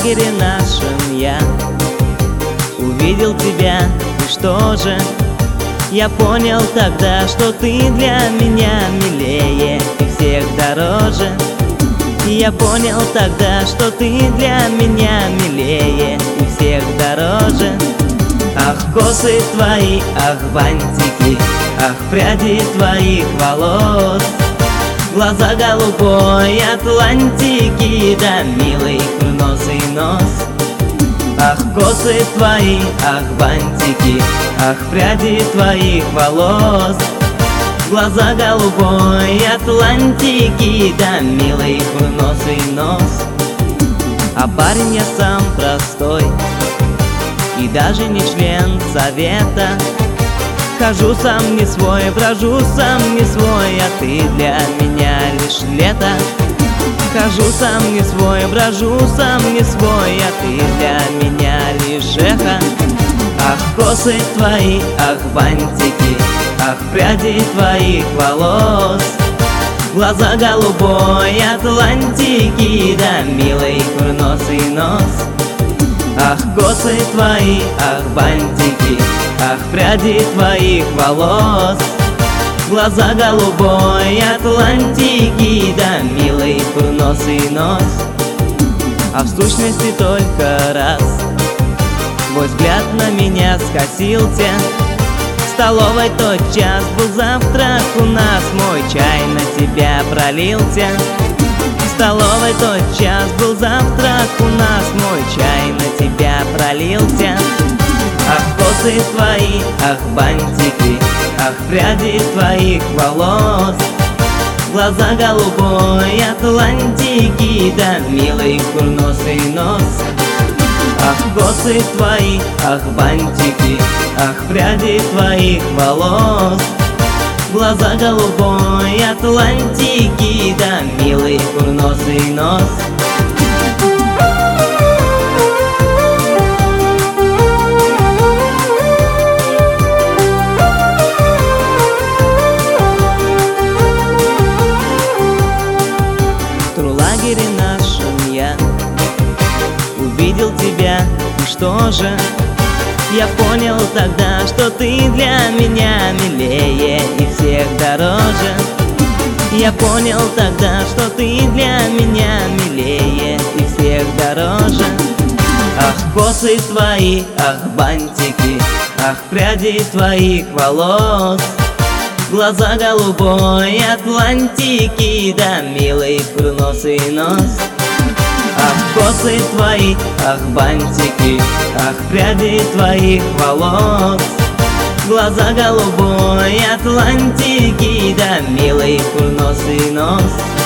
лагере нашем я увидел тебя, и что же? Я понял тогда, что ты для меня милее и всех дороже. Я понял тогда, что ты для меня милее и всех дороже. Ах, косы твои, ах, бантики, ах, пряди твоих волос, глаза голубой Атлантики, да милый курносый нос. Ах, косы твои, ах, бантики, ах, пряди твоих волос, глаза голубой Атлантики, да милый курносый нос. А парень я сам простой и даже не член совета. Хожу сам не свой, брожу сам не свой, а ты для меня лишь лето. Хожу сам не свой, брожу сам не свой, а ты для меня лишь эхо. Ах, косы твои, ах, бантики, ах, пряди твоих волос, глаза голубой Атлантики, да милый курносый нос. Ах, косы твои, ах, бантики, ах, пряди твоих волос, глаза голубой Атлантики, да милый курносый нос. А в сущности только раз твой взгляд на меня скосился. В столовой тот час был завтрак у нас, мой чай на тебя пролился. В столовой тот час был завтрак у нас, мой чай на тебя пролился. Ах, косы твои, ах, бантики, ах, пряди твоих волос, глаза голубой Атлантики, да милый курносый нос. Ах, косы твои, ах, бантики, ах, пряди твоих волос, глаза голубой Атлантики, да милый курносый нос. В турлагере нашем я увидел тебя, и что же? Я понял тогда, что ты для меня милее и всех дороже. Я понял тогда, что ты для меня милее и всех дороже. Ах, косы твои, ах, бантики, ах, пряди твоих волос, глаза голубой Атлантики, да милый курносый нос. Ах, косы твои, ах, бантики, ах, пряди твоих волос, глаза голубой Атлантики, да милый курносый нос.